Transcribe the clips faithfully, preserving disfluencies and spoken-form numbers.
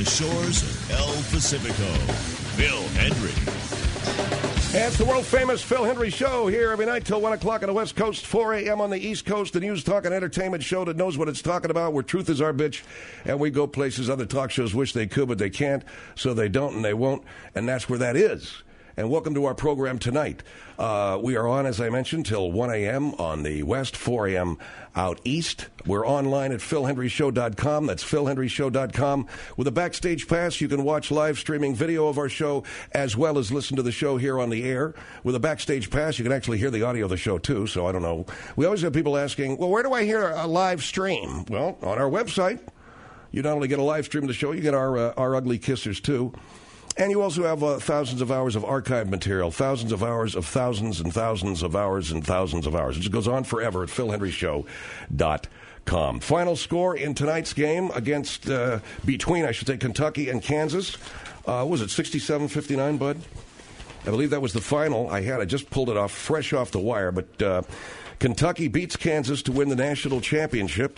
the shores of El Pacifico, Phil Hendrie. And it's the world-famous Phil Hendrie Show here every night till one o'clock on the West Coast, four a.m. on the East Coast, the news, talk, and entertainment show that knows what it's talking about, where truth is our bitch, and we go places other talk shows wish they could, but they can't, so they don't and they won't, and that's where that is. And welcome to our program tonight. Uh, we are on, as I mentioned, till one a.m. on the West, four a.m. out East. We're online at phil hendrie show dot com. That's phil hendrie show dot com. With a Backstage Pass, you can watch live streaming video of our show as well as listen to the show here on the air. With a Backstage Pass, you can actually hear the audio of the show, too, so I don't know. We always have people asking, well, where do I hear a live stream? Well, on our website. You not only get a live stream of the show, you get our, uh, our ugly kissers, too. And you also have uh, thousands of hours of archive material, thousands of hours of thousands and thousands of hours and thousands of hours. It just goes on forever at phil hendrie show dot com. Final score in tonight's game against, uh, between, I should say, Kentucky and Kansas. Uh, was it sixty-seven fifty-nine, Bud? I believe that was the final I had. I just pulled it off, fresh off the wire. But uh, Kentucky beats Kansas to win the national championship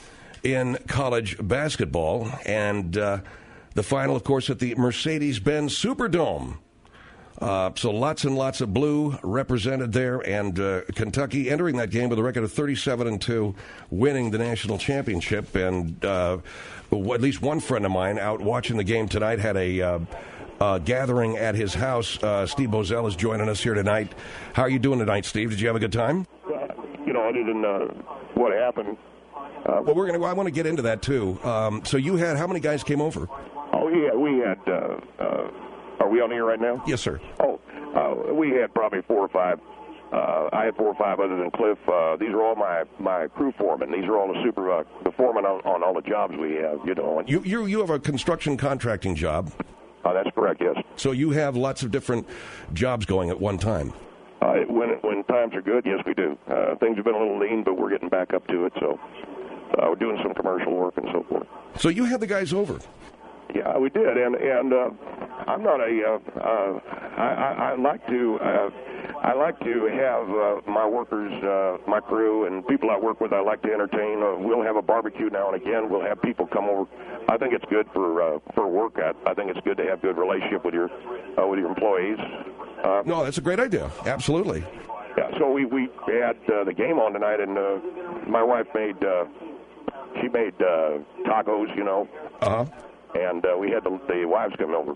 in college basketball. And Uh, The final, of course, at the Mercedes-Benz Superdome. Uh, so lots and lots of blue represented there, and uh, Kentucky entering that game with a record of thirty-seven and two, winning the national championship. And uh, at least one friend of mine out watching the game tonight had a uh, uh, gathering at his house. Uh, Steve Bozell is joining us here tonight. How are you doing tonight, Steve? Did you have a good time? Uh, you know, other than uh, what happened. Uh, well, we're gonna. I want to get into that too. Um, so you had how many guys came over? Oh, yeah, we had. Uh, uh, are we on here right now? Yes, sir. Oh, uh, we had probably four or five. Uh, I had four or five other than Cliff. Uh, these are all my, my crew foremen. These are all the super uh, the foremen on, on all the jobs we have. You know. And, you you you have a construction contracting job. Uh, that's correct. Yes. So you have lots of different jobs going at one time. Uh, when when times are good, yes, we do. Uh, things have been a little lean, but we're getting back up to it. So uh, we're doing some commercial work and so forth. So you had the guys over. Yeah, we did, and and uh, I'm not a. Uh, uh, I, I, I like to. Uh, I like to have uh, my workers, uh, my crew, and people I work with. I like to entertain. Uh, we'll have a barbecue now and again. We'll have people come over. I think it's good for uh, for work. I, I think it's good to have good relationship with your uh, with your employees. Uh, no, that's a great idea. Absolutely. Yeah. So we we had uh, the game on tonight, and uh, my wife made. Uh, she made uh, tacos. You know. Uh huh. And uh, we had the, the wives come over.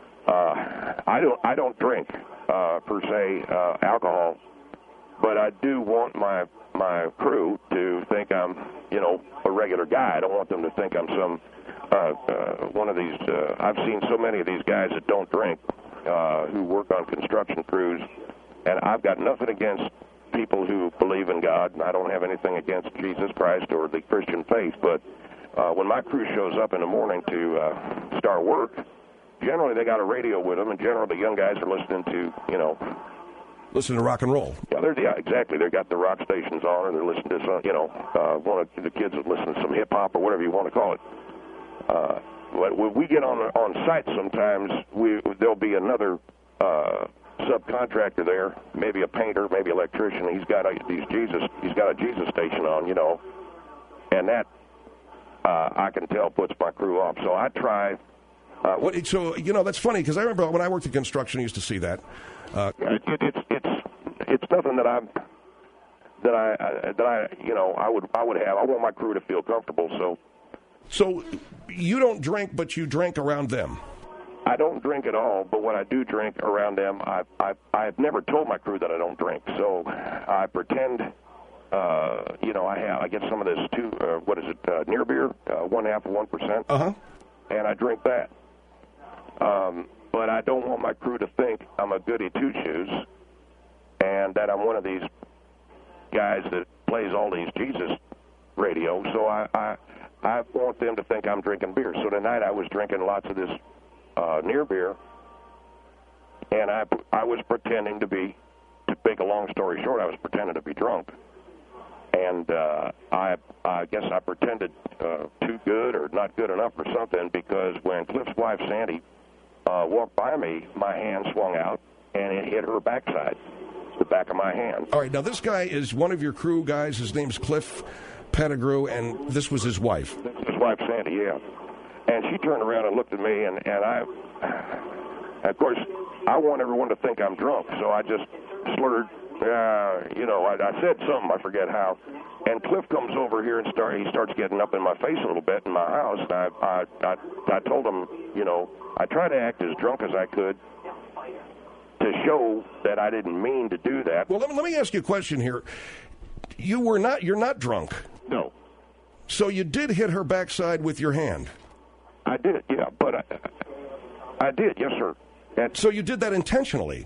Uh, I don't I don't drink uh, per se uh, alcohol, but I do want my my crew to think I'm you know a regular guy. I don't want them to think I'm some uh, uh, one of these. Uh, I've seen so many of these guys that don't drink uh, who work on construction crews, and I've got nothing against people who believe in God, and I don't have anything against Jesus Christ or the Christian faith, but. Uh, when my crew shows up in the morning to uh, start work, generally they got a radio with them, and generally the young guys are listening to, you know... Listen to rock and roll. Yeah, they're, yeah, exactly. They've got the rock stations on, or they're listening to, some, you know, uh, one of the kids that listen to some hip-hop or whatever you want to call it. Uh, but when we get on on site sometimes, we there'll be another uh, subcontractor there, maybe a painter, maybe an electrician. He's got a, these Jesus, he's got a Jesus station on, you know, and that... Uh, I can tell puts my crew off. So I try. Uh, what, so you know that's funny because I remember when I worked in construction, I used to see that. Uh, it, it, it's it's it's nothing that I'm that I uh, that I you know I would I would have. I want my crew to feel comfortable. So. So you don't drink, but you drink around them. I don't drink at all, but when I do drink around them, I I I've never told my crew that I don't drink. So I pretend. Uh, you know, I have I get some of this too. Uh, what is it? Uh, near beer, uh, one half of one percent. Uh huh. And I drink that. Um, but I don't want my crew to think I'm a goody two shoes, and that I'm one of these guys that plays all these Jesus radio. So I I, I want them to think I'm drinking beer. So tonight I was drinking lots of this uh, near beer, and I I was pretending to be. To make a long story short, I was pretending to be drunk. And uh, I, I guess I pretended uh, too good or not good enough or something because when Cliff's wife, Sandy, uh, walked by me, my hand swung out, and it hit her backside, the back of my hand. All right, now this guy is one of your crew guys. His name's Cliff Pettigrew, and this was his wife. This is his wife, Sandy, yeah. And she turned around and looked at me, and, and I, of course, I want everyone to think I'm drunk, so I just slurred, uh, you know, I, I said something, I forget how. And Cliff comes over here and start, he starts getting up in my face a little bit in my house. And I, I, I, I told him, you know, I tried to act as drunk as I could to show that I didn't mean to do that. Well, let me, let me ask you a question here. You were not, you're not drunk. No. So you did hit her backside with your hand. I did, yeah, but I, I did, yes, sir. And so you did that intentionally.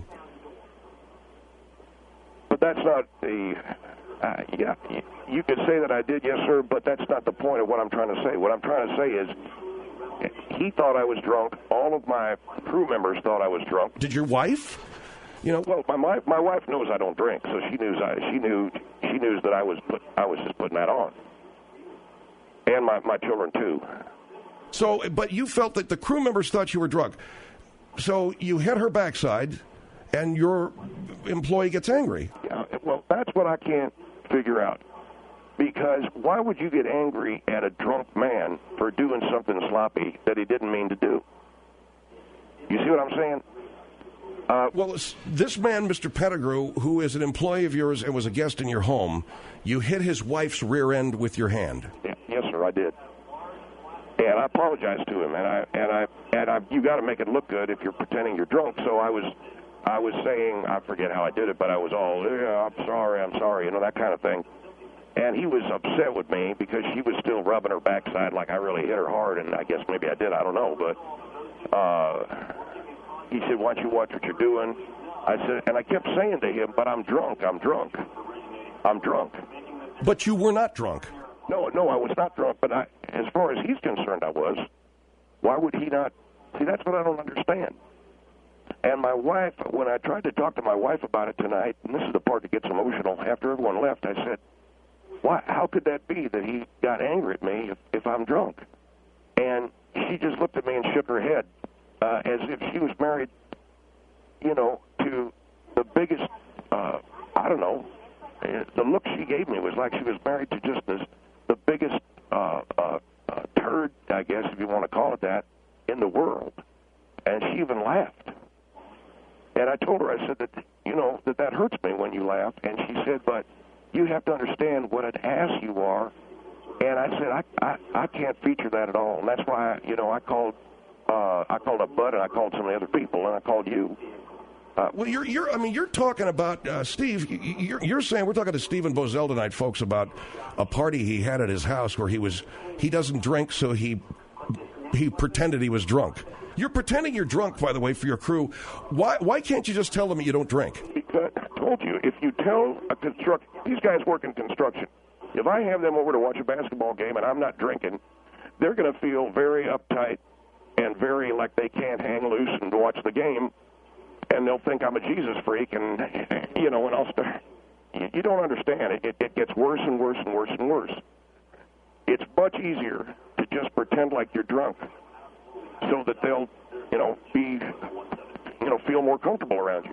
But that's not the, uh, yeah, you could say that I did, yes, sir, but that's not the point of what I'm trying to say. What I'm trying to say is he thought I was drunk. All of my crew members thought I was drunk. Did your wife? You know, well, my my, my wife knows I don't drink, so she knew I, she knew she knew that I was put, I was just putting that on, and my my children too. So, but you felt that the crew members thought you were drunk. So you hit her backside, and your employee gets angry. Yeah, well, that's what I can't figure out. Because why would you get angry at a drunk man for doing something sloppy that he didn't mean to do? You see what I'm saying? Uh, well, this man, Mister Pettigrew, who is an employee of yours and was a guest in your home, you hit his wife's rear end with your hand. Yeah, yes, sir, I did. And I apologized to him, and I and I and I you got to make it look good if you're pretending you're drunk. So I was I was saying, I forget how I did it, but I was all, yeah, I'm sorry, I'm sorry, you know, that kind of thing. And he was upset with me because she was still rubbing her backside like I really hit her hard, and I guess maybe I did, I don't know. But uh, he said, why don't you watch what you're doing? I said, and I kept saying to him, but I'm drunk, I'm drunk, I'm drunk. But you were not drunk. No, no, I was not drunk, but I, as far as he's concerned, I was. Why would he not? See, that's what I don't understand. And my wife, when I tried to talk to my wife about it tonight, and this is the part that gets emotional, after everyone left, I said, why, how could that be that he got angry at me if, if I'm drunk? And she just looked at me and shook her head uh, as if she was married, you know, to the biggest, uh, I don't know, uh, the look she gave me was like she was married to just this, the biggest uh, uh, uh, turd, I guess, if you want to call it that, in the world. And she even laughed. And I told her, I said that, you know, that that hurts me when you laugh. And she said, but you have to understand what an ass you are. And I said, I, I, I can't feature that at all. And that's why, you know, I called uh, I called up Bud and I called some of the other people and I called you. Uh, well, you're, you're, I mean, you're talking about, uh, Steve, you're, you're saying, we're talking to Stephen Bozell tonight, folks, about a party he had at his house where he was, he doesn't drink, so he, he pretended he was drunk. You're pretending you're drunk, by the way, for your crew. Why, why can't you just tell them you don't drink? Because I told you, if you tell a construct, these guys work in construction. If I have them over to watch a basketball game and I'm not drinking, they're going to feel very uptight and very like they can't hang loose and watch the game. And they'll think I'm a Jesus freak, and, you know, and I'll start. You don't understand. It, it, it gets worse and worse and worse and worse. It's much easier to just pretend like you're drunk so that they'll, you know, be, you know, feel more comfortable around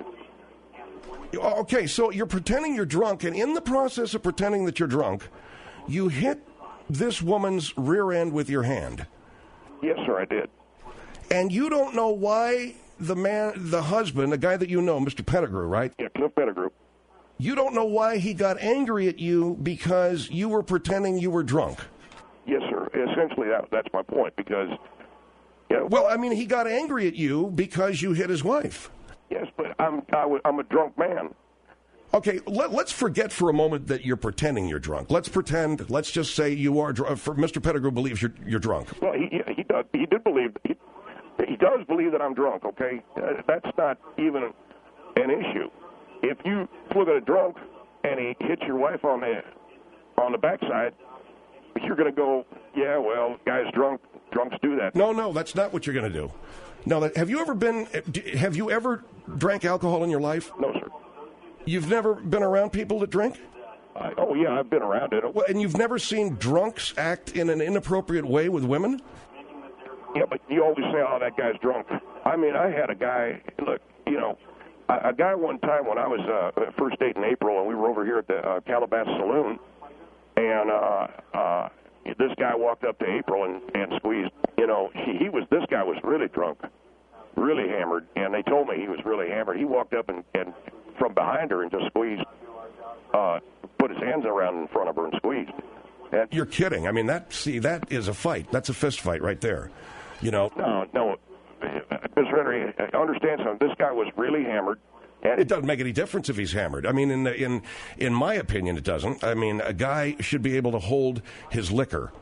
you. Okay, so you're pretending you're drunk, and in the process of pretending that you're drunk, you hit this woman's rear end with your hand. Yes, sir, I did. And you don't know why the man, the husband, the guy that you know, Mister Pettigrew, right? Yeah, Cliff Pettigrew. You don't know why he got angry at you because you were pretending you were drunk. Yes, sir. Essentially, that, that's my point, because... You know, well, I mean, he got angry at you because you hit his wife. Yes, but I'm, I w- I'm a drunk man. Okay, let, let's forget for a moment that you're pretending you're drunk. Let's pretend, let's just say you are drunk. For Mister Pettigrew believes you're, you're drunk. Well, he, he, he, does, he did believe... He, He does believe that I'm drunk, okay? Uh, that's not even an issue. If you look at a drunk and he hits your wife on the on the backside, you're going to go, yeah, well, guy's drunk. Drunks do that. No, no, that's not what you're going to do. Now, have you ever been? Have you ever drank alcohol in your life? No, sir. You've never been around people that drink? I, oh, yeah, I've been around it. Well, and you've never seen drunks act in an inappropriate way with women? Yeah, but you always say, oh, that guy's drunk. I mean, I had a guy, look, you know, a, a guy one time when I was uh, first date in April, and we were over here at the uh, Calabasas Saloon, and uh, uh, this guy walked up to April and, and squeezed. You know, he, he was this guy was really drunk, really hammered, and they told me he was really hammered. He walked up and, and from behind her and just squeezed, uh, put his hands around in front of her and squeezed. And, You're kidding. I mean, that see, that is a fight. That's a fist fight right there. You know. No, no, Mister Henry, understand something. This guy was really hammered. And it doesn't make any difference if he's hammered. I mean, in the, in in my opinion, it doesn't. I mean, a guy should be able to hold his liquor.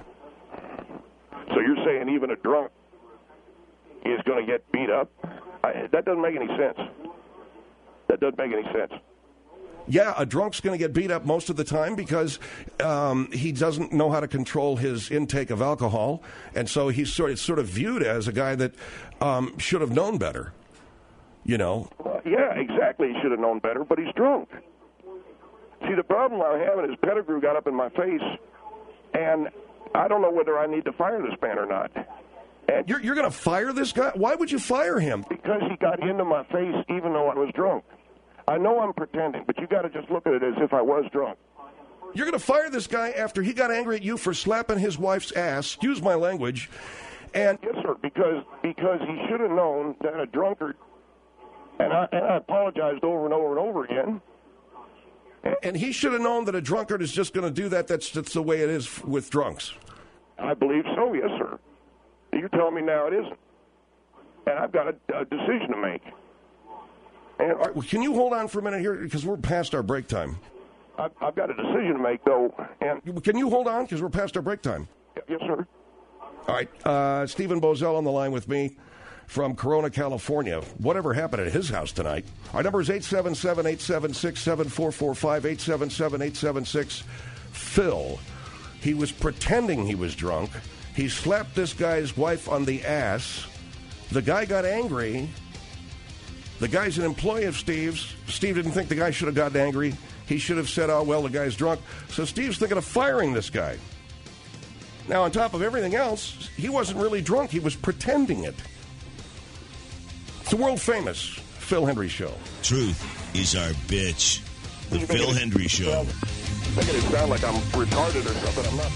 So you're saying even a drunk is going to get beat up? I, that doesn't make any sense. That doesn't make any sense. Yeah, a drunk's going to get beat up most of the time because um, he doesn't know how to control his intake of alcohol, and so he's sort of, sort of viewed as a guy that um, should have known better. You know? Uh, yeah, exactly. He should have known better, but he's drunk. See, the problem I'm having is Pettigrew got up in my face, and I don't know whether I need to fire this man or not. And you're you're going to fire this guy? Why would you fire him? Because he got into my face even though I was drunk. I know I'm pretending, but you got to just look at it as if I was drunk. You're going to fire this guy after he got angry at you for slapping his wife's ass, excuse my language, and... Yes, sir, because, because he should have known that a drunkard... And I, and I apologized over and over and over again. And he should have known that a drunkard is just going to do that. That's, that's the way it is with drunks. I believe so, yes, sir. You're telling me now it isn't. And I've got a, a decision to make. And All right, well, can you hold on for a minute here? Because we're past our break time. I've, I've got a decision to make, though. And Can you hold on? Because we're past our break time. Yes, sir. All right. Uh, Stephen Bozell on the line with me from Corona, California. Whatever happened at his house tonight? Our number is eight seven seven, eight seven six, seven four four five, eight seven seven, eight seven six, Phil. He was pretending he was drunk. He slapped this guy's wife on the ass. The guy got angry. The guy's an employee of Steve's. Steve didn't think the guy should have gotten angry. He should have said, oh, well, the guy's drunk. So Steve's thinking of firing this guy. Now, on top of everything else, he wasn't really drunk. He was pretending it. It's the world-famous Phil Hendrie Show. Truth is our bitch. The Phil Hendrie Show. Making it sound like I'm retarded or something. I'm not.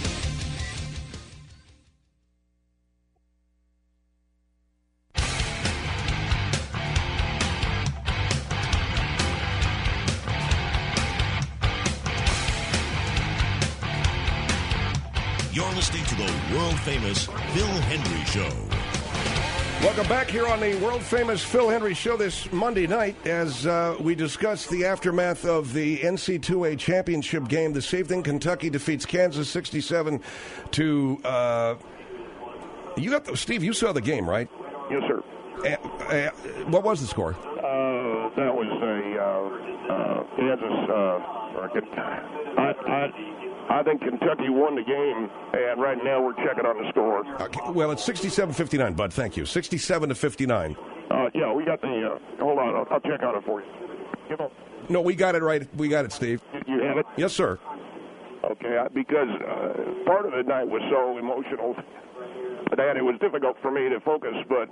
You're listening to the world-famous Phil Hendrie Show. Welcome back here on the world-famous Phil Hendrie Show this Monday night as uh, we discuss the aftermath of the N C double A championship game. The same thing, Kentucky defeats Kansas sixty-seven to... Uh, you got the, Steve, you saw the game, right? Yes, sir. Uh, uh, what was the score? Uh, that was a uh, uh, Kansas. Uh, I, I, I think Kentucky won the game, and right now we're checking on the score. Okay, well, it's sixty-seven fifty-nine, Bud. Thank you. sixty-seven to fifty-nine. Uh, yeah, we got the. Uh, hold on, I'll, I'll check on it for you. Give up. No, we got it right. We got it, Steve. You have it? Yes, sir. Okay, I, because uh, part of the night was so emotional that it was difficult for me to focus, but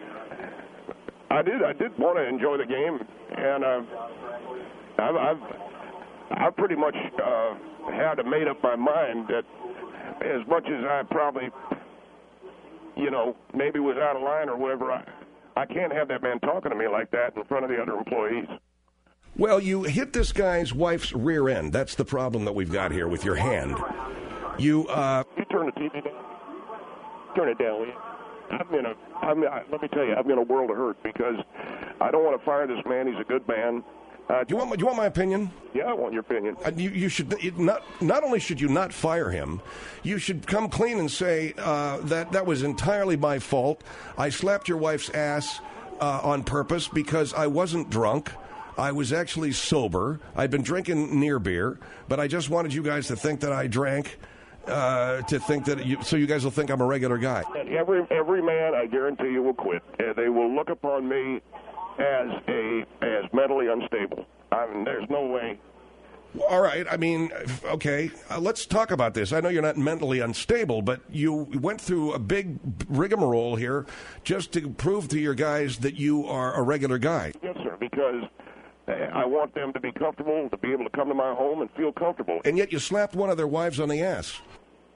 I did. I did want to enjoy the game, and uh, I've, I've, I've pretty much uh, had to made up my mind that as much as I probably, you know, maybe was out of line or whatever, I, I can't have that man talking to me like that in front of the other employees. Well, you hit this guy's wife's rear end. That's the problem that we've got here with your hand. You, uh... You turn the T V down. Turn it down, will you? I'm in a, I'm, I, let me tell you, I'm in a world of hurt because I don't want to fire this man. He's a good man. Uh, do you want my, do you want my opinion? Yeah, I want your opinion. Uh, you, you should it not not only should you not fire him, you should come clean and say uh, that that was entirely my fault. I slapped your wife's ass uh, on purpose because I wasn't drunk. I was actually sober. I'd been drinking near beer, but I just wanted you guys to think that I drank. Uh, to think that you, so you guys will think I'm a regular guy. And every every man, I guarantee you, will quit. Uh, they will look upon me as a as mentally unstable. I mean, there's no way. All right. I mean, okay. Uh, let's talk about this. I know you're not mentally unstable, but you went through a big rigmarole here just to prove to your guys that you are a regular guy. Yes, sir. Because I want them to be comfortable, to be able to come to my home and feel comfortable. And yet you slapped one of their wives on the ass.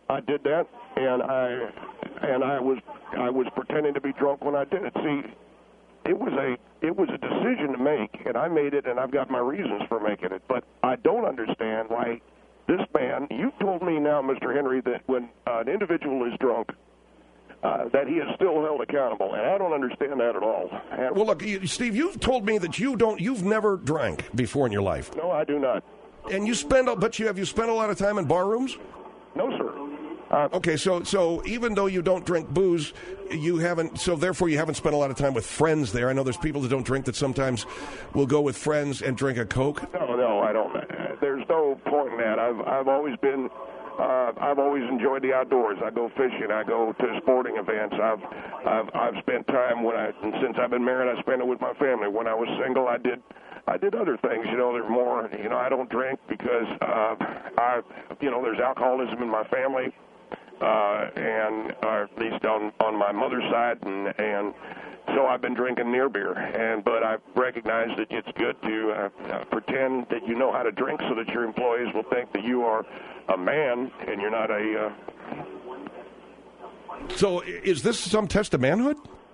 I did that, and I and I was I was pretending to be drunk when I did it. See, it was a it was a decision to make, and I made it, and I've got my reasons for making it. But I don't understand why this man. You told me now, Mister Henry, that when uh, an individual is drunk, uh, that he is still held accountable, and I don't understand that at all. And, well, look, you, Steve, you've told me that you don't, you've never drank before in your life. No, I do not. And you spend, but you have you spent a lot of time in bar rooms? No, sir. Uh, okay, so so even though you don't drink booze, you haven't. So therefore, you haven't spent a lot of time with friends there. I know there's people that don't drink that sometimes will go with friends and drink a Coke. No, no, I don't. Uh, there's no point in that. I've I've always been. Uh, I've always enjoyed the outdoors. I go fishing. I go to sporting events. I've I've I've spent time when I and since I've been married, I spent it with my family. When I was single, I did. I did other things, you know. There's more, you know. I don't drink because uh, I, you know, there's alcoholism in my family. Uh, and uh, at least on, on my mother's side, and, and so I've been drinking near beer. And but I recognize that it's good to uh, uh, pretend that you know how to drink, so that your employees will think that you are a man and you're not a. Uh... So, is this some test of manhood?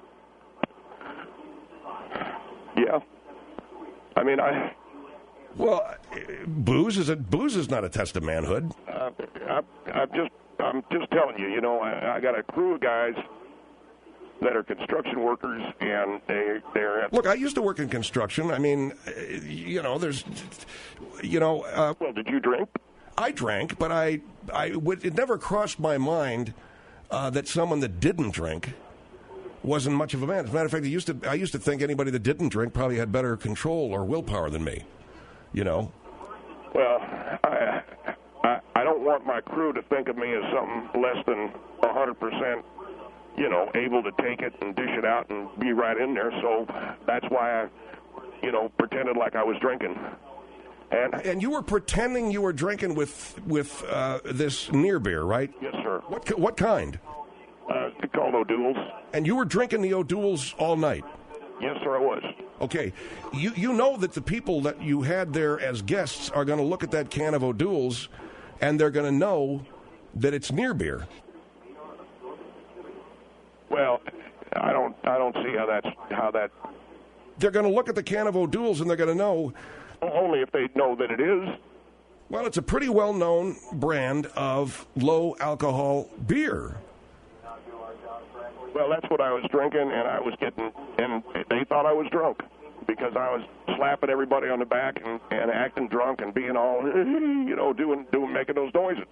Yeah. I mean, I. Well, booze is a booze is not a test of manhood. Uh, I, I'm just. I'm just telling you, you know, I, I got a crew of guys that are construction workers, and they, they're at... Look, I used to work in construction. I mean, you know, there's, you know... Uh, well, did you drink? I drank, but I, I would, it never crossed my mind uh, that someone that didn't drink wasn't much of a man. As a matter of fact, I used to, I used to think anybody that didn't drink probably had better control or willpower than me, you know? Well, I... I, I don't want my crew to think of me as something less than one hundred percent, you know, able to take it and dish it out and be right in there. So that's why I, you know, pretended like I was drinking. And and you were pretending you were drinking with with uh, this near beer, right? Yes, sir. What what kind? Uh, it's called O'Doul's. And you were drinking the O'Doul's all night? Yes, sir, I was. Okay. You, you know that the people that you had there as guests are going to look at that can of O'Doul's, and they're going to know that it's near beer. Well, I don't, I don't see how that's how that. They're going to look at the can of O'Doul's and they're going to know. Only if they know that it is. Well, it's a pretty well-known brand of low alcohol beer. Well, that's what I was drinking, and I was getting, and they thought I was drunk because I was slapping everybody on the back and, and acting drunk and being all, you know, doing, doing, making those noises.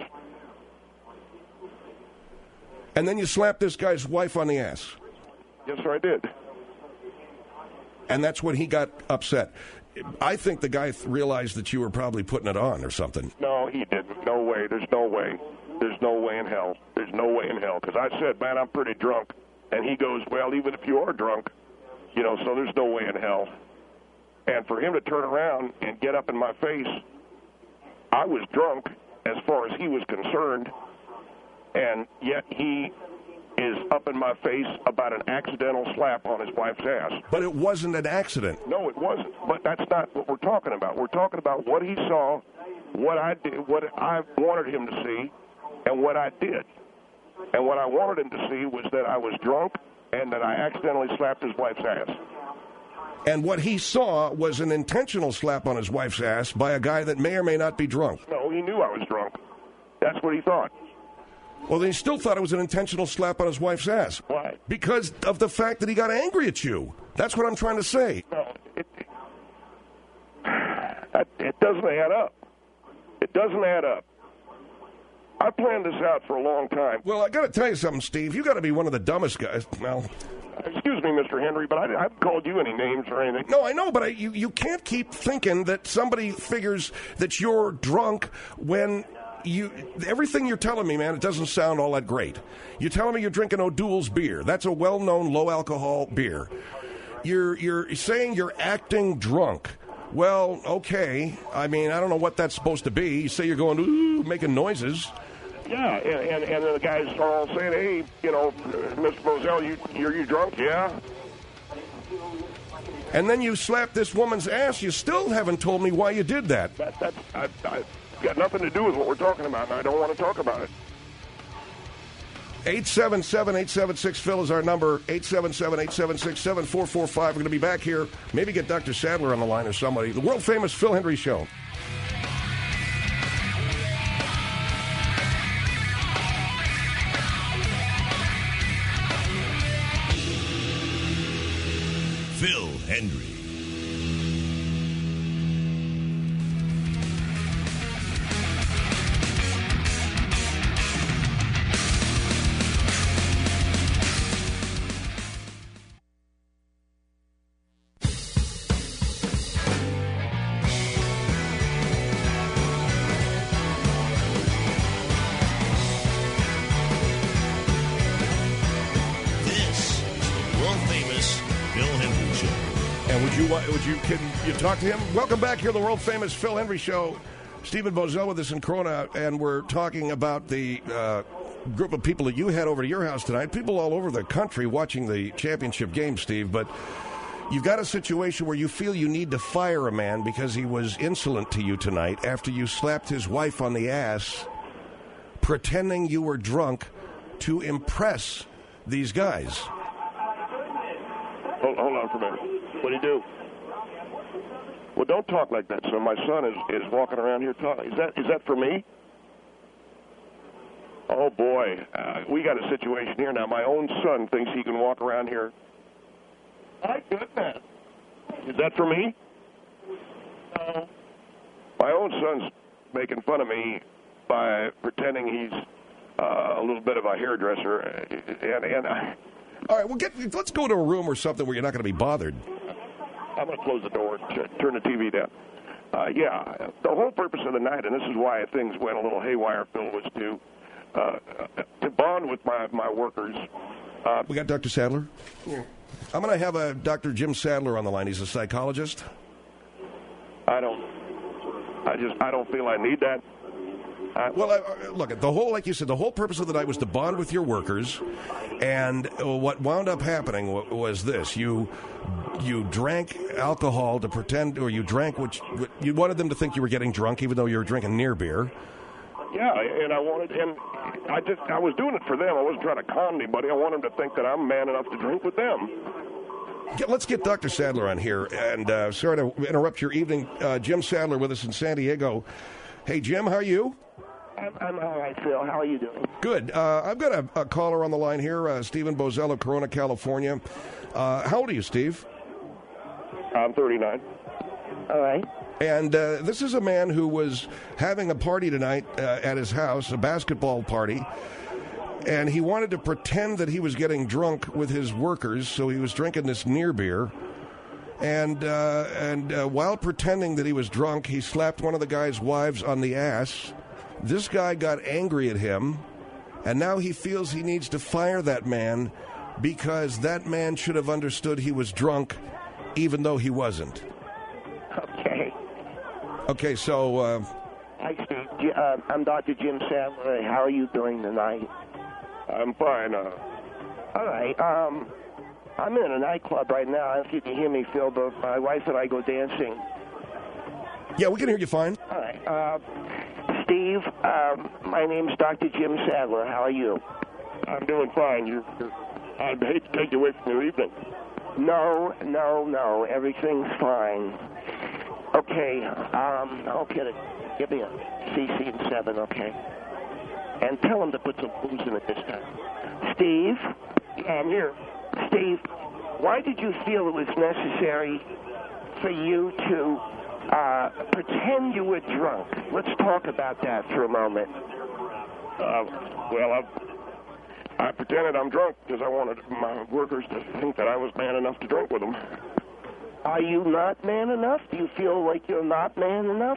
And then you slapped this guy's wife on the ass. Yes, sir, I did. And that's when he got upset. I think the guy realized that you were probably putting it on or something. No, he didn't. No way. There's no way. There's no way in hell. There's no way in hell. Because I said, man, I'm pretty drunk. And he goes, well, even if you are drunk, you know, so there's no way in hell. And for him to turn around and get up in my face, I was drunk as far as he was concerned, and yet he is up in my face about an accidental slap on his wife's ass. But it wasn't an accident. No, it wasn't. But that's not what we're talking about. We're talking about what he saw, what I did, what I wanted him to see, and what I did. And what I wanted him to see was that I was drunk and that I accidentally slapped his wife's ass. And what he saw was an intentional slap on his wife's ass by a guy that may or may not be drunk. No, he knew I was drunk. That's what he thought. Well, then he still thought it was an intentional slap on his wife's ass. Why? Because of the fact that he got angry at you. That's what I'm trying to say. No, it, it, it doesn't add up. It doesn't add up. I planned this out for a long time. Well, I got to tell you something, Steve. You got to be one of the dumbest guys. Well, excuse me, Mister Henry, but I, I haven't called you any names or anything. No, I know, but I, you, you can't keep thinking that somebody figures that you're drunk when you everything you're telling me, man, it doesn't sound all that great. You're telling me you're drinking O'Doul's beer. That's a well-known low-alcohol beer. You're you're saying you're acting drunk. Well, okay. I mean, I don't know what that's supposed to be. You say you're going, ooh, making noises. Yeah, and, and, and the guys are all saying, hey, you know, Mister Moselle, you, you're you drunk? Yeah. And then you slapped this woman's ass. You still haven't told me why you did that. That that's I, I got nothing to do with what we're talking about, and I don't want to talk about it. eight seven seven, eight seven six, Phil is our number. eight seven seven, eight seven six, seven four four five. We're going to be back here. Maybe get Doctor Sadler on the line or somebody. The world-famous Phil Hendrie Show. Phil Hendrie. Would you, can you talk to him? Welcome back here to the world-famous Phil Hendrie Show. Stephen Boesel with us in Corona, and we're talking about the uh, group of people that you had over to your house tonight. People all over the country watching the championship game, Steve, but you've got a situation where you feel you need to fire a man because he was insolent to you tonight after you slapped his wife on the ass, pretending you were drunk to impress these guys. Hold, hold on for a minute. What do you do? Well, don't talk like that, son. My son is, is walking around here talking. Is that is that for me? Oh, boy. Uh, we got a situation here now. My own son thinks he can walk around here. My goodness. Is that for me? No. My own son's making fun of me by pretending he's uh, a little bit of a hairdresser. And, and I... All right, well, get, let's go to a room or something where you're not going to be bothered. I'm going to close the door and turn the T V down. Uh, yeah, the whole purpose of the night, and this is why things went a little haywire, Phil, was to uh, to bond with my, my workers. Uh, we got Doctor Sadler? Yeah. I'm going to have a Doctor Jim Sadler on the line. He's a psychologist. I don't, I just, I don't feel I need that. Uh, well, uh, look, the whole, like you said, the whole purpose of the night was to bond with your workers, and what wound up happening w- was this: you you drank alcohol to pretend, or you drank which you wanted them to think you were getting drunk, even though you were drinking near beer. Yeah, and I wanted, and I just, I was doing it for them. I wasn't trying to con anybody. I want them to think that I'm man enough to drink with them. Get, let's get Doctor Sadler on here, and uh, sorry to interrupt your evening. Uh, Jim Sadler with us in San Diego. Hey, Jim, how are you? I'm, I'm all right, Phil. How are you doing? Good. Uh, I've got a, a caller on the line here, uh, Stephen Boesel of Corona, California. Uh, how old are you, Steve? I'm thirty-nine. All right. And uh, this is a man who was having a party tonight uh, at his house, a basketball party, and he wanted to pretend that he was getting drunk with his workers, so he was drinking this near beer. And uh, and uh, while pretending that he was drunk, he slapped one of the guy's wives on the ass. This guy got angry at him, and now he feels he needs to fire that man because that man should have understood he was drunk, even though he wasn't. Okay. Okay, so... Uh, Hi, Steve. Uh, I'm Doctor Jim Sadler. How are you doing tonight? I'm fine. Uh, All right. Um, I'm in a nightclub right now. I don't know if you can hear me, Phil, but my wife and I go dancing. Yeah, we can hear you fine. All right. Uh, Steve, um, my name's Doctor Jim Sadler. How are you? I'm doing fine. You're, you're, I'd hate to take you away from your evening. No, no, no. Everything's fine. Okay. Um, I'll get it. Give me a C C and seven, okay? And tell him to put some booze in it this time. Steve? Yeah, I'm here. Steve, why did you feel it was necessary for you to uh, pretend you were drunk? Let's talk about that for a moment. Uh, well, I, I pretended I'm drunk because I wanted my workers to think that I was man enough to drink with them. Are you not man enough? Do you feel like you're not man enough?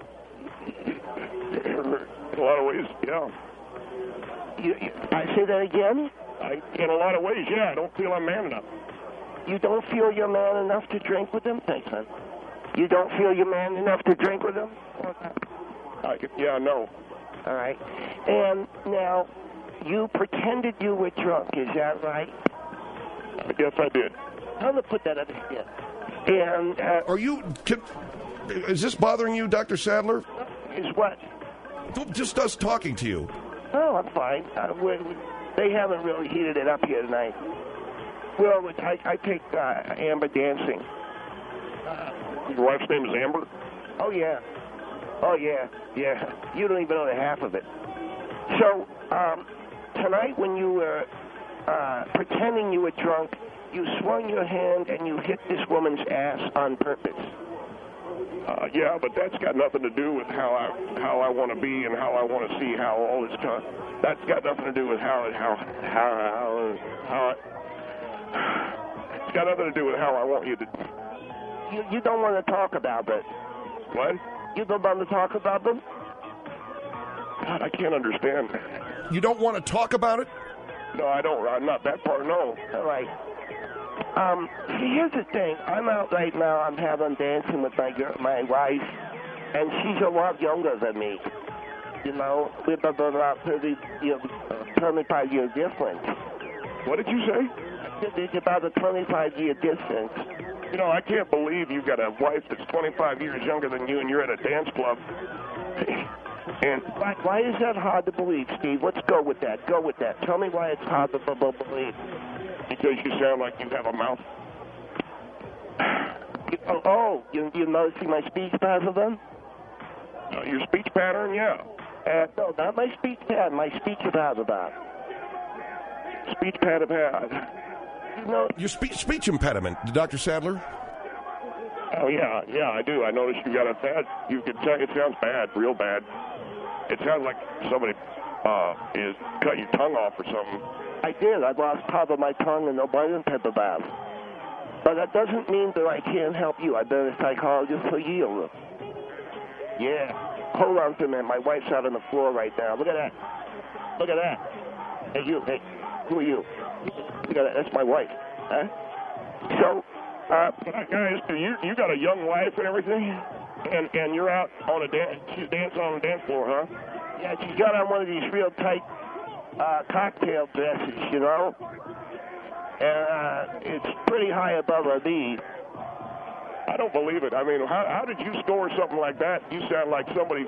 In a lot of ways, yeah. You, you, I say that again? I, in a lot of ways, yeah. I don't feel I'm man enough. You don't feel you're man enough to drink with them? Thanks, son. You don't feel you're man enough to drink with them? I, yeah, no. All right. And now, you pretended you were drunk, is that right? I guess I did. I'm going to put that up again. And, uh, Are you... Can, is this bothering you, Doctor Sadler? Is what? Just us talking to you. Oh, I'm fine. Uh, we, we, they haven't really heated it up here tonight. Well, I, I take uh, Amber dancing. Your wife's name is Amber? Oh, yeah. Oh, yeah, yeah. You don't even know the half of it. So, um, tonight when you were uh, pretending you were drunk, you swung your hand and you hit this woman's ass on purpose. Uh, yeah, but that's got nothing to do with how I how I want to be and how I want to see how all this comes. That's got nothing to do with how how how how how. I, it's got nothing to do with how I want you to. You you don't want to talk about it. What? You don't want to talk about them? God, I can't understand. You don't want to talk about it? No, I don't. I'm not that part. No. All right. Um, see, here's the thing. I'm out right now. I'm having dancing with my girl, my wife, and she's a lot younger than me. You know, we're about thirty, you know, twenty-five year difference. What did you say? There's about a twenty-five year difference. You know, I can't believe you've got a wife that's twenty-five years younger than you, and you're at a dance club. And why, why is that hard to believe, Steve? Let's go with that. Go with that. Tell me why it's hard to b- b- believe. Because you sound like you have a mouth. You, oh, oh, you you noticing my speech pattern then? Uh, your speech pattern, yeah. Uh, no, not my speech pattern. My speech pattern. Speech pattern. You know, your speech speech impediment, Doctor Sadler. Oh yeah, yeah, I do. I noticed you got a bad. You can tell it sounds bad, real bad. It sounds like somebody uh, is cut your tongue off or something. I did. I lost part of my tongue and no button pepper bath. But that doesn't mean that I can't help you. I've been a psychologist for years. Yeah. Hold on for a minute. My wife's out on the floor right now. Look at that. Look at that. Hey, you. Hey, who are you? Look at that. That's my wife. Huh? So, uh, guys, you you got a young wife and everything, and and you're out on a dance. She's dancing on the dance floor, huh? Yeah, she's got on one of these real tight uh, cocktail dresses, you know, and uh, it's pretty high above her knee. I don't believe it. I mean, how, how did you score something like that? You sound like somebody.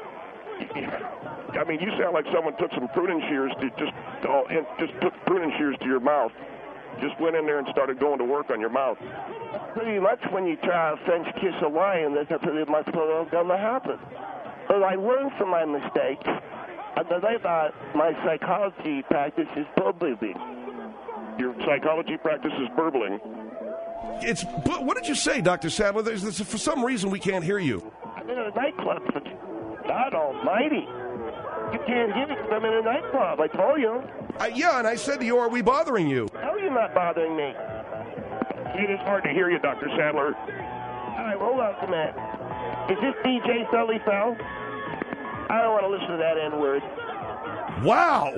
I mean, you sound like someone took some pruning shears to just oh, and just took pruning shears to your mouth. Just went in there and started going to work on your mouth. Pretty much when you try to French kiss a lion, that's pretty much what's going to happen. But I learned from my mistakes. And the thing about my psychology practice is burbling. Your psychology practice is burbling. It's what did you say, Doctor Sadler? There's, there's, for some reason we can't hear you. I'm in a nightclub. God Almighty! You can't hear me because I'm in a nightclub. I told you. Uh, yeah, and I said to you, "Are we bothering you?" No, you're not bothering me. It is hard to hear you, Doctor Sadler. All right, hold on a minute. Is this D J Sully Fell? I don't want to listen to that N-word. Wow.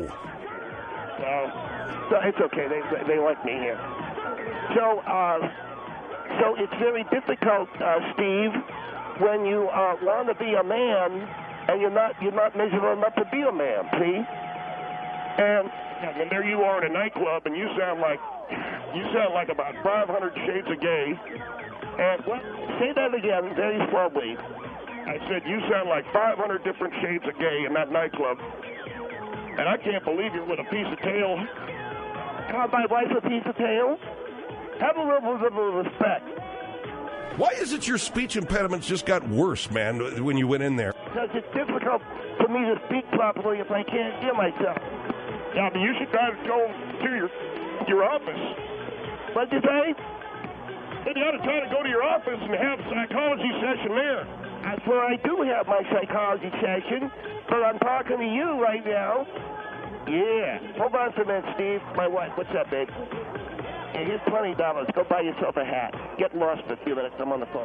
So, so it's okay. They they like me here. So, uh, so it's very difficult, uh, Steve, when you uh, want to be a man and you're not you're not miserable enough to be a man. See? And and there you are in a nightclub, and you sound like you sound like about five hundred shades of gay. And what? Say that again, very slowly. I said you sound like five hundred different shades of gay in that nightclub, and I can't believe you're with a piece of tail. Call my wife a piece of tail? Have a little, little respect. Why is it your speech impediments just got worse, man, when you went in there? Because it's difficult for me to speak properly if I can't hear myself. Yeah, but you should try to go to your your office. What'd you say? Then you ought to try to go to your office and have a psychology session there. That's where I do have my psychology session, but I'm talking to you right now. Yeah. Hold on for a minute, Steve. My wife. What's up, babe? Hey, here's twenty dollars. Go buy yourself a hat. Get lost for a few minutes. I'm on the phone.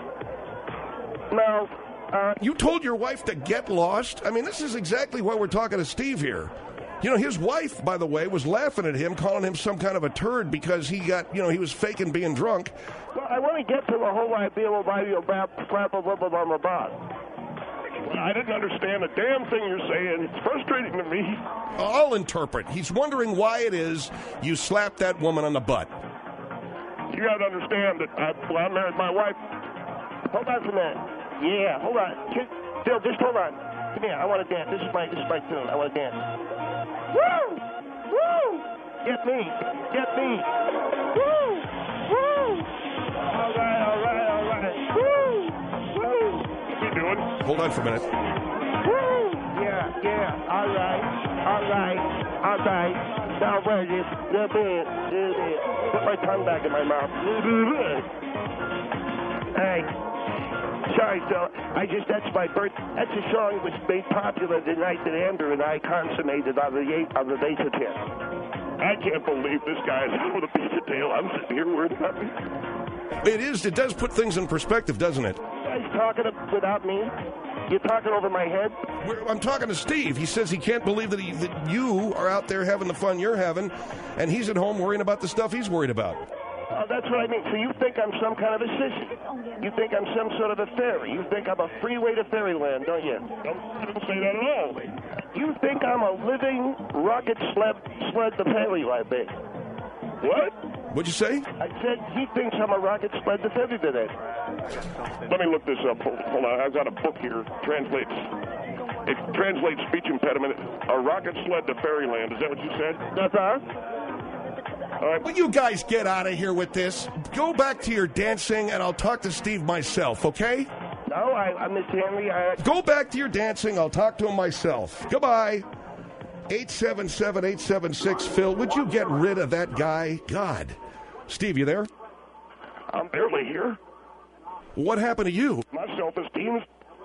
No. Uh, you told your wife to get lost? I mean, this is exactly why we're talking to Steve here. You know, his wife, by the way, was laughing at him, calling him some kind of a turd because he got, you know, he was faking being drunk. Well, I want to get to the whole idea of why you slap a little bit on the butt. I didn't understand a damn thing you're saying. It's frustrating to me. I'll interpret. He's wondering why it is you slapped that woman on the butt. You got to understand that I, well, I married my wife. Hold on for a minute. Yeah, hold on. Bill, just hold on. Come here. I want to dance. This is my this is my tune. I want to dance. Woo! Woo! Get me. Get me. Woo! Woo! All right, all right, all right. Woo! Woo! What's he doing? Hold on for a minute. Woo! Yeah, yeah. All right. All right. All right. Now, where is it? Put my tongue back in my mouth. Hey. Sorry, Phil. I just, that's my birth. That's a song that was made popular the night that Andrew and I consummated on the eight, on the base of ten. I can't believe this guy's out with a piece of tail. I'm sitting here worried about me. It is. It does put things in perspective, doesn't it? You guys talking without me? You're talking over my head? We're, I'm talking to Steve. He says he can't believe that, he, that you are out there having the fun you're having, and he's at home worrying about the stuff he's worried about. Oh, that's what I mean. So you think I'm some kind of a sissy. You think I'm some sort of a fairy. You think I'm a freeway to fairyland, don't you? I didn't say that at all. You think I'm a living rocket sled, sled to fairyland, babe. What? What'd you say? I said he thinks I'm a rocket sled to fairyland. Let me look this up. Hold, hold on. I've got a book here. Translates. It translates speech impediment. A rocket sled to fairyland. Is that what you said? Uh-huh. All right. Will you guys get out of here with this? Go back to your dancing, and I'll talk to Steve myself, okay? No, I, I Miss Henry, I... Go back to your dancing. I'll talk to him myself. Goodbye. eight seven seven, eight seven six, Phil. Would you get rid of that guy? God. Steve, you there? I'm barely here. What happened to you? My self-esteem is...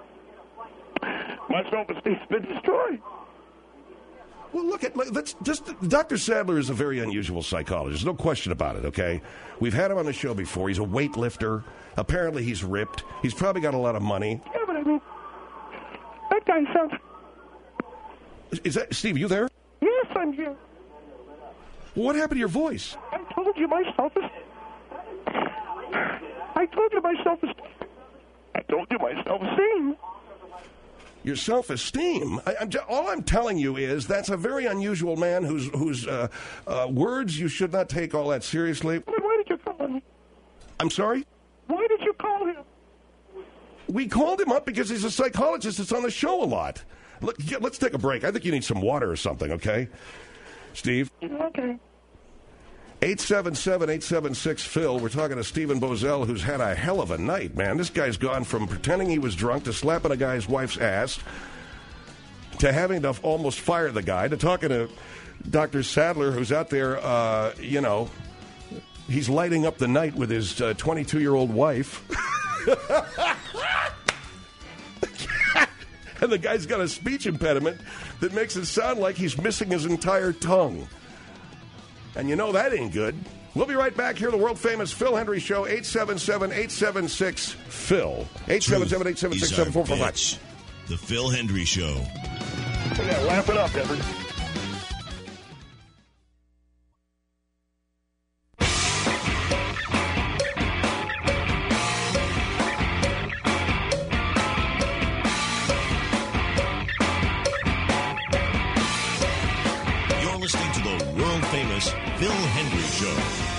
My self-esteem's been destroyed. Well, look at let's just. Doctor Sadler is a very unusual psychologist, no question about it. Okay, we've had him on the show before. He's a weightlifter. Apparently, he's ripped. He's probably got a lot of money. Yeah, but I mean, that guy sounds. Is, is that Steve? You there? Yes, I'm here. What happened to your voice? I told you my self-esteem. I told you my self-esteem. I told you my self-esteem. Your self-esteem. I, I'm, all I'm telling you is that's a very unusual man whose whose uh, uh, words you should not take all that seriously. Why did you call him? I'm sorry? Why did you call him? We called him up because he's a psychologist that's on the show a lot. Look, yeah, let's take a break. I think you need some water or something, okay? Steve? Okay. eight seven seven, eight seven six, Phil. We're talking to Stephen Bozell, who's had a hell of a night, man. This guy's gone from pretending he was drunk to slapping a guy's wife's ass to having to almost fire the guy to talking to Doctor Sadler, who's out there, uh, you know, he's lighting up the night with his uh, twenty-two-year-old wife. And the guy's got a speech impediment that makes it sound like he's missing his entire tongue. And you know that ain't good. We'll be right back here, the world-famous Phil Hendry Show, eight seven seven, eight seven six, Phil. eight seven seven, eight seven six, seven four four five. The Phil Hendry Show. Yeah, wrap it up, Edward. Famous Phil Hendry Show.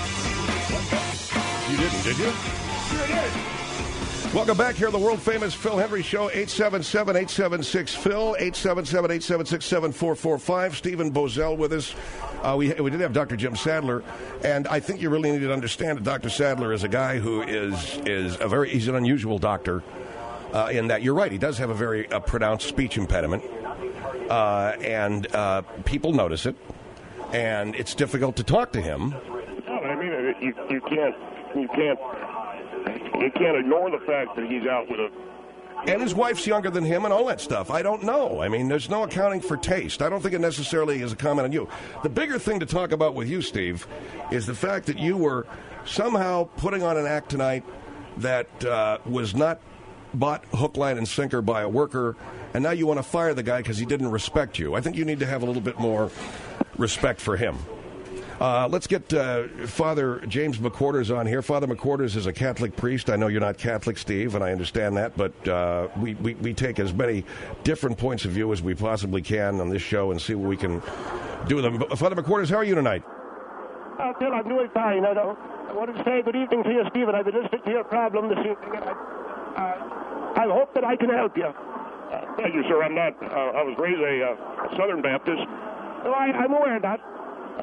You didn't, did you? Sure did. Welcome back here, the world-famous Phil Hendry Show, eight seven seven, eight seven six, Phil, eight seven seven, eight seven six, seven four four five. Stephen Bozell with us. Uh, we, we did have Doctor Jim Sadler, and I think you really need to understand that Doctor Sadler is a guy who is, is a very, he's an unusual doctor uh, in that, you're right, he does have a very uh, pronounced speech impediment, uh, and uh, people notice it. And it's difficult to talk to him. No, I mean, you, you can't, you can't, you can't ignore the fact that he's out with a. And his wife's younger than him and all that stuff. I don't know. I mean, there's no accounting for taste. I don't think it necessarily is a comment on you. The bigger thing to talk about with you, Steve, is the fact that you were somehow putting on an act tonight that uh, was not bought hook, line, and sinker by a worker, and now you want to fire the guy because he didn't respect you. I think you need to have a little bit more respect for him. Uh, let's get uh, Father James McQuarters on here. Father McQuarters is a Catholic priest. I know you're not Catholic, Steve, and I understand that, but uh, we, we, we take as many different points of view as we possibly can on this show and see what we can do with them. Father McQuarters, how are you tonight? Uh, Phil, I'm doing fine. I, don't, I want to say good evening to you, Stephen. I've been listening to your problem this evening, and I, uh, I hope that I can help you. Uh, thank you, sir. I'm not, uh, I was raised a uh, Southern Baptist. No, I, I'm aware of that. Uh,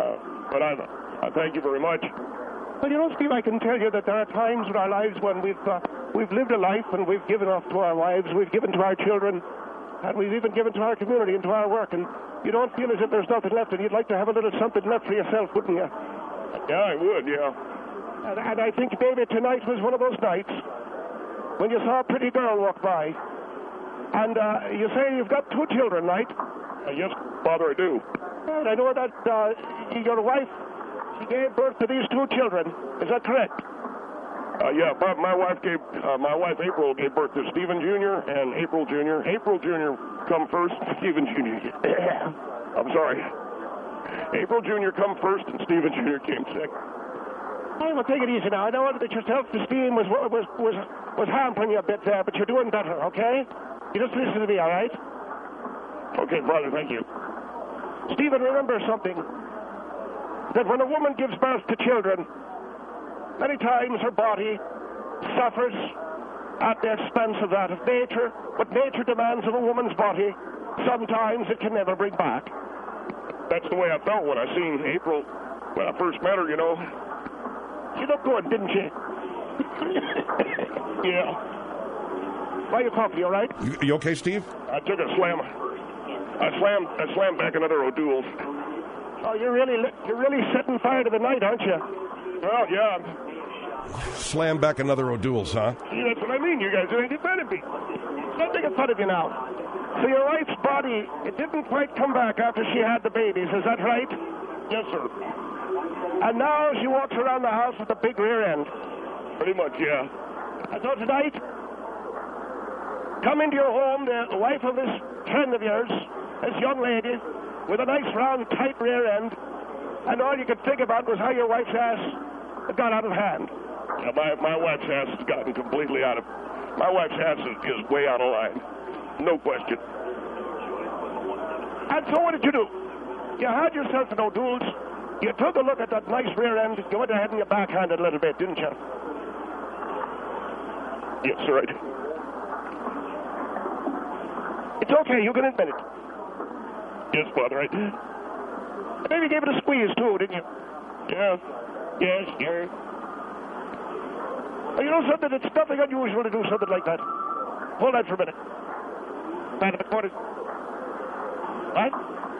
but I, I thank you very much. Well, you know, Steve, I can tell you that there are times in our lives when we've uh, we've lived a life and we've given off to our wives, we've given to our children, and we've even given to our community and to our work, and you don't feel as if there's nothing left, and you'd like to have a little something left for yourself, wouldn't you? Yeah, I would, yeah. And, and I think, baby, tonight was one of those nights when you saw a pretty girl walk by, and uh, you say you've got two children, right? Uh, yes, Father, I do. And I know that uh, your wife, she gave birth to these two children. Is that correct? Uh, yeah, my, my wife gave, uh, my wife April gave birth to Stephen Junior and April Junior April Junior come first, Stephen Junior I'm sorry. April Junior come first, and Stephen Junior came second. Hey, well, take it easy now. I know that your self-esteem was was was was hampering you a bit there, but you're doing better, okay? You just listen to me, all right? Okay, brother, thank you. Stephen, remember something. That when a woman gives birth to children, many times her body suffers at the expense of that of nature. What nature demands of a woman's body, sometimes it can never bring back. That's the way I felt when I seen April, when I first met her, you know. She looked good, didn't she? Yeah. Buy your coffee, all right? You, you okay, Steve? I took a slam. I slammed, I slammed back another O'Doul's. Oh, you're really, you're really setting fire to the night, aren't you? Well, yeah. Slam back another O'Doul's, huh? See, that's what I mean. You guys are making fun of me. Don't make fun of you now. So your wife's body, it didn't quite come back after she had the babies, is that right? Yes, sir. And now she walks around the house with a big rear end. Pretty much, yeah. And so tonight, come into your home, the wife of this friend of yours, this young lady, with a nice round, tight rear end, and all you could think about was how your wife's ass had got out of hand. Yeah, my, my wife's ass has gotten completely out of... My wife's ass is, is way out of line. No question. And so what did you do? You had yourself an O'Doul's. You took a look at that nice rear end. You went ahead and you backhanded a little bit, didn't you? Yes, sir, I did. It's okay. You can admit it. Yes, Father, I did. Maybe you gave it a squeeze, too, didn't you? Yeah. Yes, sir. Well, you know something? It's nothing unusual to do something like that. Hold on for a minute. Man in the corner. What?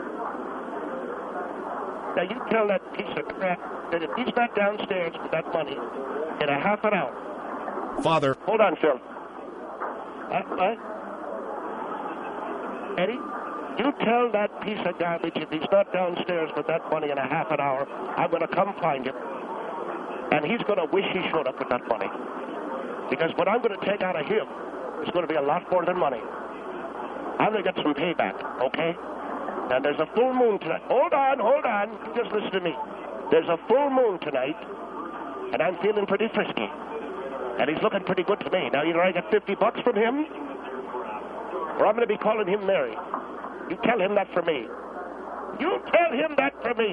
Now, you tell that piece of crap that if he's not downstairs with that money in a half an hour. Father. Hold on, Phil. What? What? Eddie? You tell that piece of garbage if he's not downstairs with that money in a half an hour, I'm going to come find him. And he's going to wish he showed up with that money. Because what I'm going to take out of him is going to be a lot more than money. I'm going to get some payback, okay? Now, there's a full moon tonight. Hold on, hold on. You just listen to me. There's a full moon tonight, and I'm feeling pretty frisky. And he's looking pretty good to me. Now, either I get fifty bucks from him, or I'm going to be calling him Mary. You tell him that for me. You tell him that for me.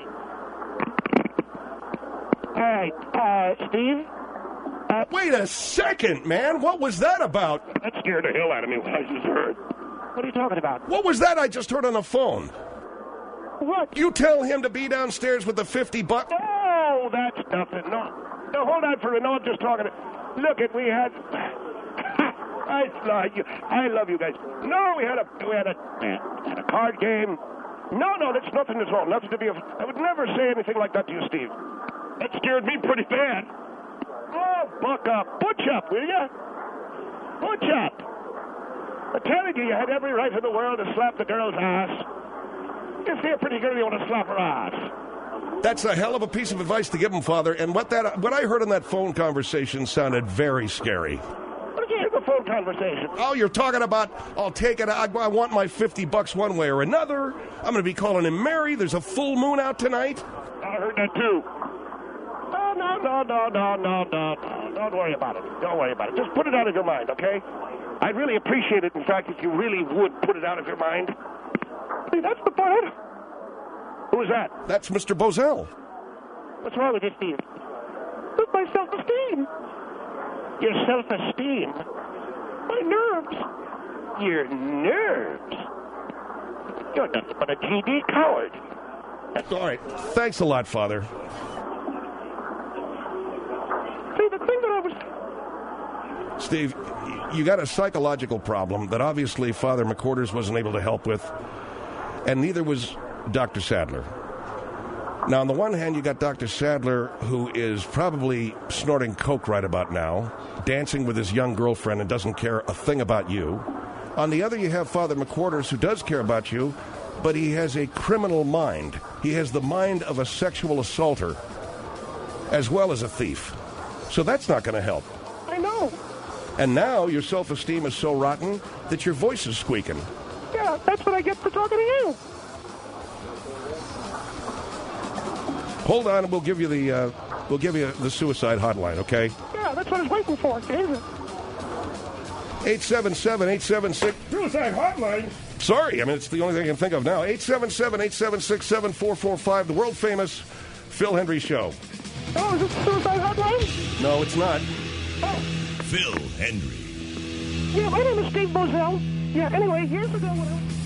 All right, uh, Steve? Uh, Wait a second, man. What was that about? That scared the hell out of me when I just heard. What are you talking about? What was that I just heard on the phone? What? You tell him to be downstairs with the fifty bucks. Oh, that's nothing. No, no, hold on for a minute. No, I'm just talking. Look, it. We had. I love you. I love you guys. No, we had a we had a had a card game. No, no, that's nothing at all. Nothing to be. I would never say anything like that to you, Steve. That scared me pretty bad. Oh, buck up, butch up, will you? Butch up. I'm telling you, you had every right in the world to slap the girl's ass. You see a pretty girl, you want to slap her ass. That's a hell of a piece of advice to give him, Father. And what that what I heard in that phone conversation sounded very scary. What did you hear the phone conversation? Oh, you're talking about, I'll take it, I, I want my fifty bucks one way or another. I'm going to be calling him Mary. There's a full moon out tonight. I heard that too. No, no, no, no, no, no, no, no. Don't worry about it. Don't worry about it. Just put it out of your mind, okay? I'd really appreciate it, in fact, if you really would put it out of your mind. Hey, that's the part. Who is that? That's Mister Bozell. What's wrong with you, Steve? With my self-esteem. Your self-esteem? My nerves. Your nerves? You're nothing but a G D coward. All right. Thanks a lot, Father. See, the thing that I was... Steve, you got a psychological problem that obviously Father McQuarters wasn't able to help with, and neither was Doctor Sadler. Now, on the one hand, you got Doctor Sadler, who is probably snorting coke right about now, dancing with his young girlfriend and doesn't care a thing about you. On the other, you have Father McQuarters, who does care about you, but he has a criminal mind. He has the mind of a sexual assaulter, as well as a thief. So that's not going to help. I know. And now your self-esteem is so rotten that your voice is squeaking. Yeah, that's what I get for talking to you. Hold on, and we'll give you the uh, we'll give you the suicide hotline, okay? Yeah, that's what I was waiting for, David. eight seven seven, eight seven six Suicide hotline? Sorry, I mean, it's the only thing I can think of now. eight seven seven, eight seven six, seven four four five, the world-famous Phil Hendry Show. Oh, is this the suicide hotline? No, it's not. Oh. Phil Hendry. Yeah, my name is Steve Bozell. Yeah, anyway, years ago when I...